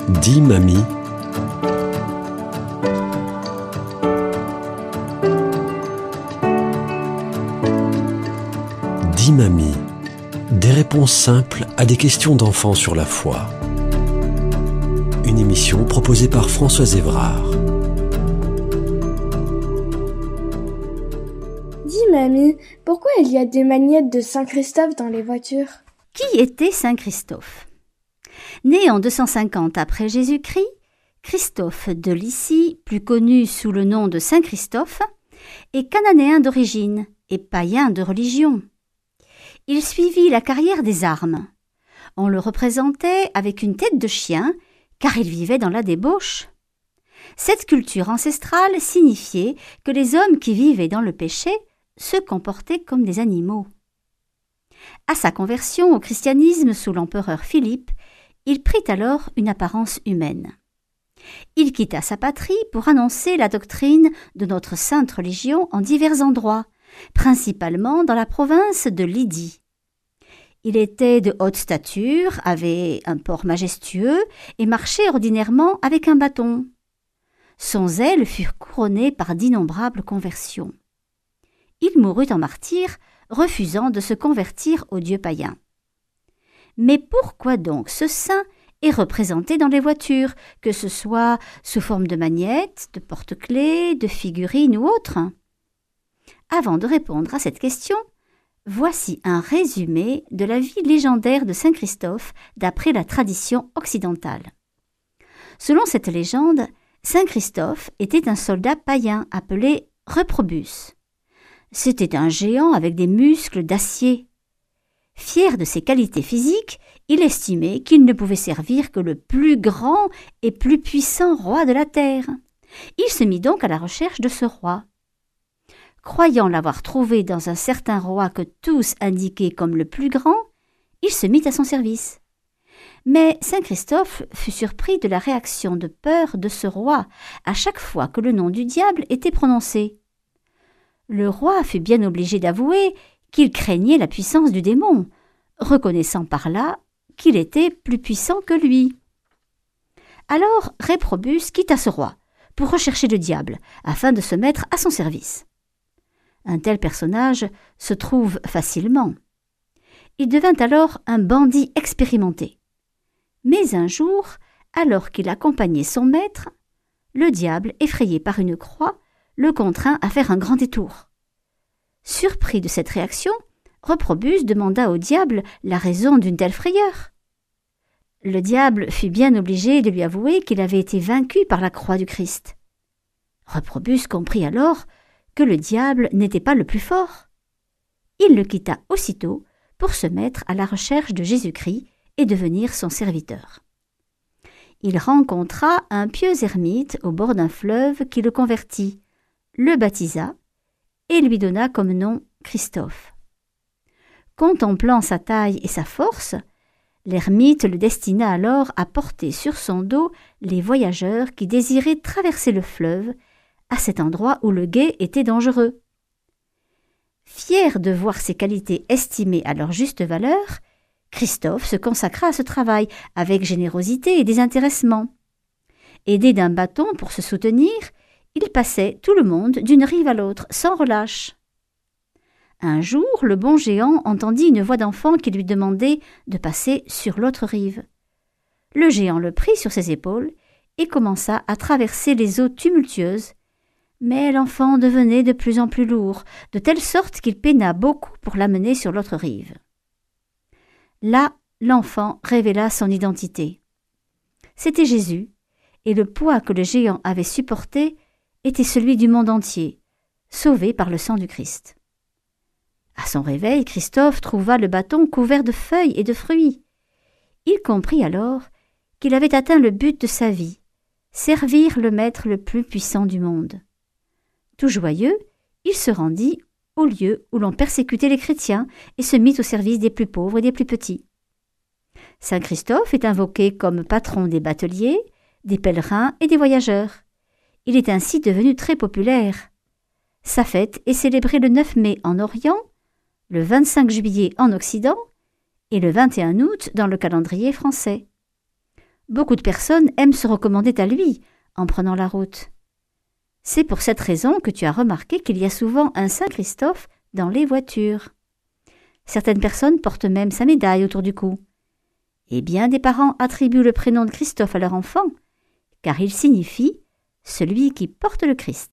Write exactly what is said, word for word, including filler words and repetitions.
Dis mamie. Dis mamie. Des réponses simples à des questions d'enfants sur la foi. Une émission proposée par Françoise Évrard. Dis mamie, pourquoi il y a des magnettes de Saint Christophe dans les voitures? Qui était Saint Christophe? Né en deux cent cinquante après Jésus-Christ, Christophe de Lycie, plus connu sous le nom de Saint Christophe, est cananéen d'origine et païen de religion. Il suivit la carrière des armes. On le représentait avec une tête de chien, car il vivait dans la débauche. Cette culture ancestrale signifiait que les hommes qui vivaient dans le péché se comportaient comme des animaux. À sa conversion au christianisme sous l'empereur Philippe, il prit alors une apparence humaine. Il quitta sa patrie pour annoncer la doctrine de notre sainte religion en divers endroits, principalement dans la province de Lydie. Il était de haute stature, avait un port majestueux et marchait ordinairement avec un bâton. Son zèle fut couronné par d'innombrables conversions. Il mourut en martyr, refusant de se convertir au dieu païen. Mais pourquoi donc ce saint est représenté dans les voitures, que ce soit sous forme de magnettes, de porte-clés, de figurines ou autres? Avant de répondre à cette question, voici un résumé de la vie légendaire de Saint Christophe d'après la tradition occidentale. Selon cette légende, Saint Christophe était un soldat païen appelé Reprobus. C'était un géant avec des muscles d'acier. Fier de ses qualités physiques, il estimait qu'il ne pouvait servir que le plus grand et plus puissant roi de la terre. Il se mit donc à la recherche de ce roi. Croyant l'avoir trouvé dans un certain roi que tous indiquaient comme le plus grand, il se mit à son service. Mais Saint Christophe fut surpris de la réaction de peur de ce roi à chaque fois que le nom du diable était prononcé. Le roi fut bien obligé d'avouer qu'il craignait la puissance du démon, reconnaissant par là qu'il était plus puissant que lui. Alors Réprobus quitta ce roi pour rechercher le diable afin de se mettre à son service. Un tel personnage se trouve facilement. Il devint alors un bandit expérimenté. Mais un jour, alors qu'il accompagnait son maître, le diable, effrayé par une croix, le contraint à faire un grand détour. Surpris de cette réaction, Reprobus demanda au diable la raison d'une telle frayeur. Le diable fut bien obligé de lui avouer qu'il avait été vaincu par la croix du Christ. Reprobus comprit alors que le diable n'était pas le plus fort. Il le quitta aussitôt pour se mettre à la recherche de Jésus-Christ et devenir son serviteur. Il rencontra un pieux ermite au bord d'un fleuve qui le convertit, le baptisa et lui donna comme nom Christophe. Contemplant sa taille et sa force, l'ermite le destina alors à porter sur son dos les voyageurs qui désiraient traverser le fleuve à cet endroit où le gué était dangereux. Fier de voir ses qualités estimées à leur juste valeur, Christophe se consacra à ce travail avec générosité et désintéressement. Aidé d'un bâton pour se soutenir, il passait tout le monde d'une rive à l'autre sans relâche. Un jour, le bon géant entendit une voix d'enfant qui lui demandait de passer sur l'autre rive. Le géant le prit sur ses épaules et commença à traverser les eaux tumultueuses, mais l'enfant devenait de plus en plus lourd, de telle sorte qu'il peina beaucoup pour l'amener sur l'autre rive. Là, l'enfant révéla son identité. C'était Jésus, et le poids que le géant avait supporté était celui du monde entier, sauvé par le sang du Christ. À son réveil, Christophe trouva le bâton couvert de feuilles et de fruits. Il comprit alors qu'il avait atteint le but de sa vie, servir le maître le plus puissant du monde. Tout joyeux, il se rendit au lieu où l'on persécutait les chrétiens et se mit au service des plus pauvres et des plus petits. Saint Christophe est invoqué comme patron des bateliers, des pèlerins et des voyageurs. Il est ainsi devenu très populaire. Sa fête est célébrée le neuf mai en Orient, le vingt-cinq juillet en Occident et le vingt et un août dans le calendrier français. Beaucoup de personnes aiment se recommander à lui en prenant la route. C'est pour cette raison que tu as remarqué qu'il y a souvent un Saint Christophe dans les voitures. Certaines personnes portent même sa médaille autour du cou. Et bien des parents attribuent le prénom de Christophe à leur enfant, car il signifie « celui qui porte le Christ ».